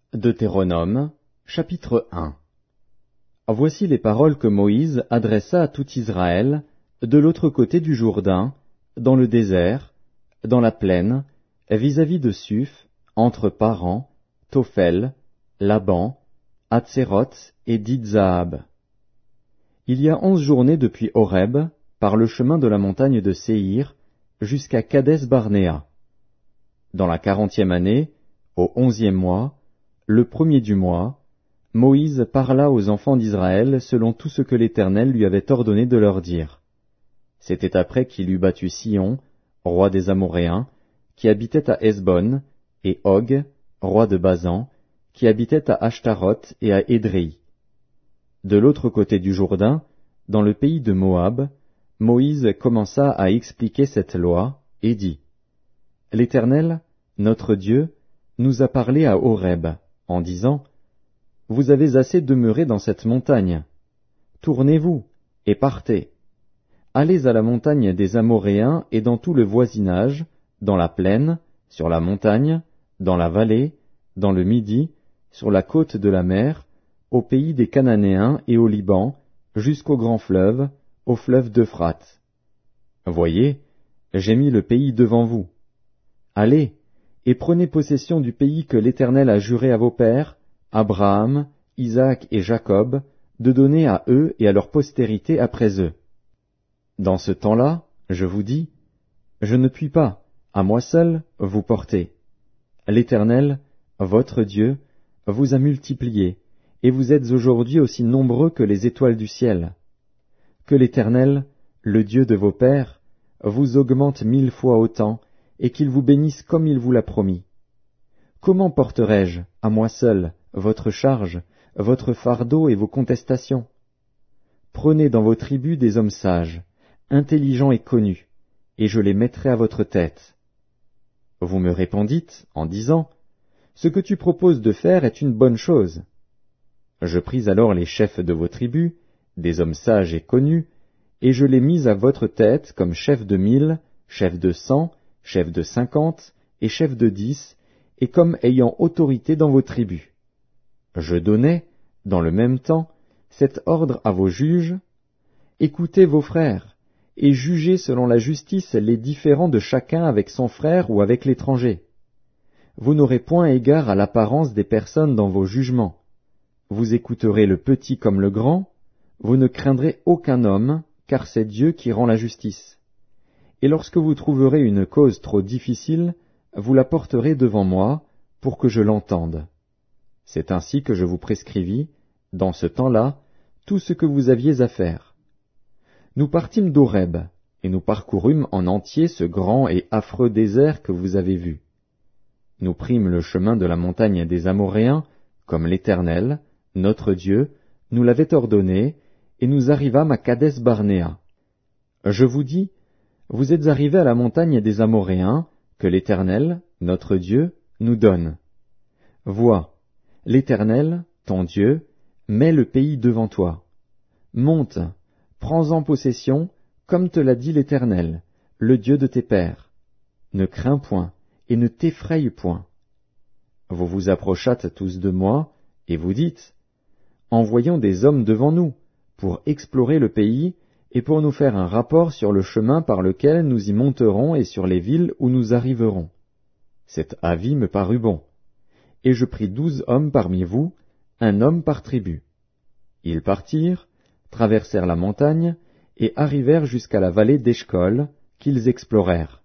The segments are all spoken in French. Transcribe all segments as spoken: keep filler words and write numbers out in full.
Deutéronome, chapitre un. Voici les paroles que Moïse adressa à tout Israël, de l'autre côté du Jourdain, dans le désert, dans la plaine, vis-à-vis de Suph, entre Paran, Tophel, Laban, Hatséroth et Dibzahab. Il y a onze journées depuis Horeb, par le chemin de la montagne de Séhir, jusqu'à Kadès-Barnéa. Dans la quarantième année, au onzième mois, le premier du mois, Moïse parla aux enfants d'Israël selon tout ce que l'Éternel lui avait ordonné de leur dire. C'était après qu'il eut battu Sihon, roi des Amoréens, qui habitait à Hesbon, et Og, roi de Basan, qui habitait à Ashtaroth et à Édréi. De l'autre côté du Jourdain, dans le pays de Moab, Moïse commença à expliquer cette loi, et dit, « L'Éternel, notre Dieu, nous a parlé à Horeb, en disant, « Vous avez assez demeuré dans cette montagne. Tournez-vous, et partez. Allez à la montagne des Amoréens et dans tout le voisinage, dans la plaine, sur la montagne, dans la vallée, dans le Midi, sur la côte de la mer, au pays des Cananéens et au Liban, jusqu'au grand fleuve, au fleuve d'Euphrate. Voyez, j'ai mis le pays devant vous. Allez, et prenez possession du pays que l'Éternel a juré à vos pères, Abraham, Isaac et Jacob, de donner à eux et à leur postérité après eux. Dans ce temps-là, je vous dis, je ne puis pas, à moi seul, vous porter. L'Éternel, votre Dieu, vous a multiplié, et vous êtes aujourd'hui aussi nombreux que les étoiles du ciel. Que l'Éternel, le Dieu de vos pères, vous augmente mille fois autant, et qu'il vous bénisse comme il vous l'a promis. Comment porterai-je, à moi seul, votre charge, votre fardeau et vos contestations? Prenez dans vos tribus des hommes sages, intelligents et connus, et je les mettrai à votre tête. Vous me répondîtes, en disant, « Ce que tu proposes de faire est une bonne chose. » Je pris alors les chefs de vos tribus, des hommes sages et connus, et je les mis à votre tête comme chefs de mille, chefs de cent, chefs de cinquante et chefs de dix, et comme ayant autorité dans vos tribus. Je donnais, dans le même temps, cet ordre à vos juges, « Écoutez vos frères, et jugez selon la justice les différends de chacun avec son frère ou avec l'étranger. Vous n'aurez point égard à l'apparence des personnes dans vos jugements. Vous écouterez le petit comme le grand, vous ne craindrez aucun homme, car c'est Dieu qui rend la justice. Et lorsque vous trouverez une cause trop difficile, vous la porterez devant moi, pour que je l'entende. C'est ainsi que je vous prescrivis, dans ce temps-là, tout ce que vous aviez à faire. Nous partîmes d'Horeb, et nous parcourûmes en entier ce grand et affreux désert que vous avez vu. Nous prîmes le chemin de la montagne des Amoréens, comme l'Éternel, notre Dieu, nous l'avait ordonné, et nous arrivâmes à Kadès-Barnéa. Je vous dis, vous êtes arrivés à la montagne des Amoréens, que l'Éternel, notre Dieu, nous donne. Vois, l'Éternel, ton Dieu, met le pays devant toi. Monte, prends-en possession, comme te l'a dit l'Éternel, le Dieu de tes pères. Ne crains point, et ne t'effraie point. Vous vous approchâtes tous de moi, et vous dites, envoyons des hommes devant nous, pour explorer le pays, et pour nous faire un rapport sur le chemin par lequel nous y monterons et sur les villes où nous arriverons. Cet avis me parut bon. Et je pris douze hommes parmi vous, un homme par tribu. Ils partirent, traversèrent la montagne, et arrivèrent jusqu'à la vallée d'Eshcol, qu'ils explorèrent.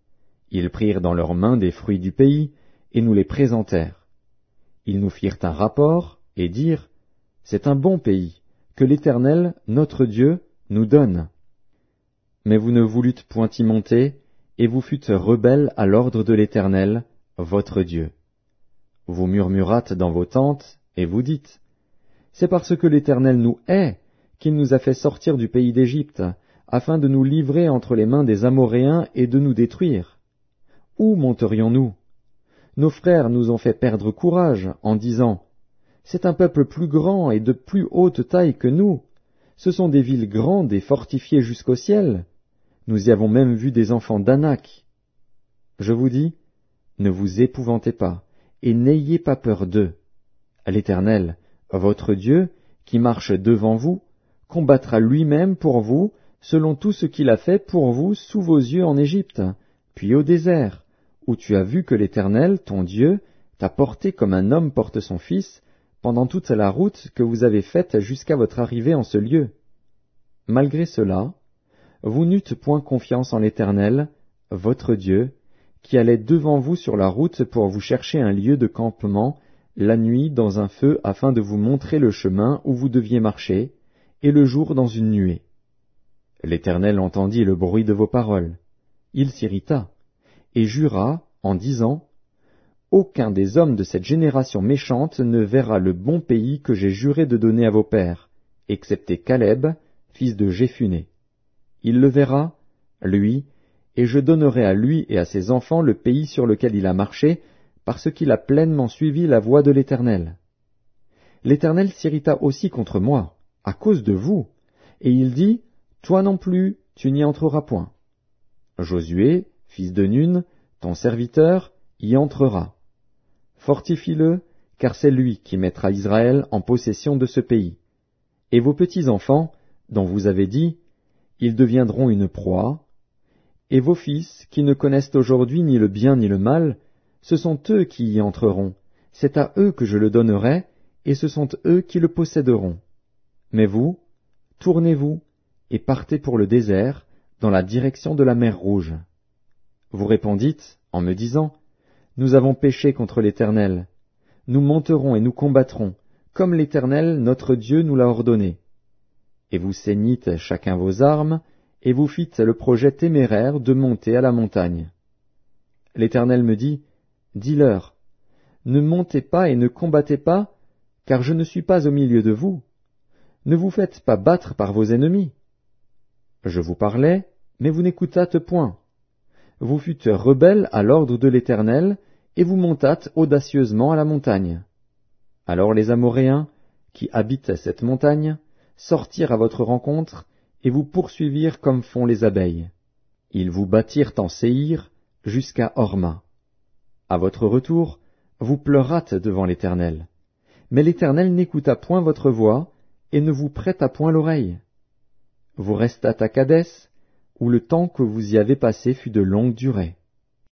Ils prirent dans leurs mains des fruits du pays, et nous les présentèrent. Ils nous firent un rapport, et dirent, « C'est un bon pays, que l'Éternel, notre Dieu, nous donne. » Mais vous ne voulûtes point y monter, et vous fûtes rebelles à l'ordre de l'Éternel, votre Dieu. Vous murmurâtes dans vos tentes, et vous dites, « C'est parce que l'Éternel nous hait, qu'il nous a fait sortir du pays d'Égypte, afin de nous livrer entre les mains des Amoréens et de nous détruire. Où monterions-nous? Nos frères nous ont fait perdre courage, en disant, « C'est un peuple plus grand et de plus haute taille que nous. Ce sont des villes grandes et fortifiées jusqu'au ciel. Nous y avons même vu des enfants d'Anak. » Je vous dis, ne vous épouvantez pas, et n'ayez pas peur d'eux. L'Éternel, votre Dieu, qui marche devant vous, combattra lui-même pour vous, selon tout ce qu'il a fait pour vous sous vos yeux en Égypte, puis au désert, où tu as vu que l'Éternel, ton Dieu, t'a porté comme un homme porte son fils, pendant toute la route que vous avez faite jusqu'à votre arrivée en ce lieu. Malgré cela, vous n'eûtes point confiance en l'Éternel, votre Dieu, qui allait devant vous sur la route pour vous chercher un lieu de campement, la nuit dans un feu afin de vous montrer le chemin où vous deviez marcher, et le jour dans une nuée. L'Éternel entendit le bruit de vos paroles. Il s'irrita, et jura, en disant, « Aucun des hommes de cette génération méchante ne verra le bon pays que j'ai juré de donner à vos pères, excepté Caleb, fils de Jéphuné. Il le verra, lui, et je donnerai à lui et à ses enfants le pays sur lequel il a marché, parce qu'il a pleinement suivi la voie de l'Éternel. L'Éternel s'irrita aussi contre moi, à cause de vous, et il dit, « Toi non plus, tu n'y entreras point. » Josué, fils de Nun, ton serviteur, y entrera. Fortifie-le, car c'est lui qui mettra Israël en possession de ce pays. Et vos petits-enfants, dont vous avez dit, ils deviendront une proie, et vos fils, qui ne connaissent aujourd'hui ni le bien ni le mal, ce sont eux qui y entreront, c'est à eux que je le donnerai, et ce sont eux qui le posséderont. Mais vous, tournez-vous, et partez pour le désert, dans la direction de la mer Rouge. Vous répondîtes, en me disant, Nous avons péché contre l'Éternel. Nous monterons et nous combattrons, comme l'Éternel, notre Dieu, nous l'a ordonné. Et vous ceignîtes chacun vos armes, et vous fîtes le projet téméraire de monter à la montagne. L'Éternel me dit, Dis-leur, ne montez pas et ne combattez pas, car je ne suis pas au milieu de vous. Ne vous faites pas battre par vos ennemis. Je vous parlais, mais vous n'écoutâtes point. Vous fûtes rebelles à l'ordre de l'Éternel, et vous montâtes audacieusement à la montagne. Alors les Amoréens, qui habitent cette montagne, sortirent à votre rencontre, et vous poursuivirent comme font les abeilles. Ils vous battirent en Séhir, jusqu'à Horma. À votre retour, vous pleurâtes devant l'Éternel. Mais l'Éternel n'écouta point votre voix, et ne vous prêta point l'oreille. Vous restâtes à Kadès, où le temps que vous y avez passé fut de longue durée.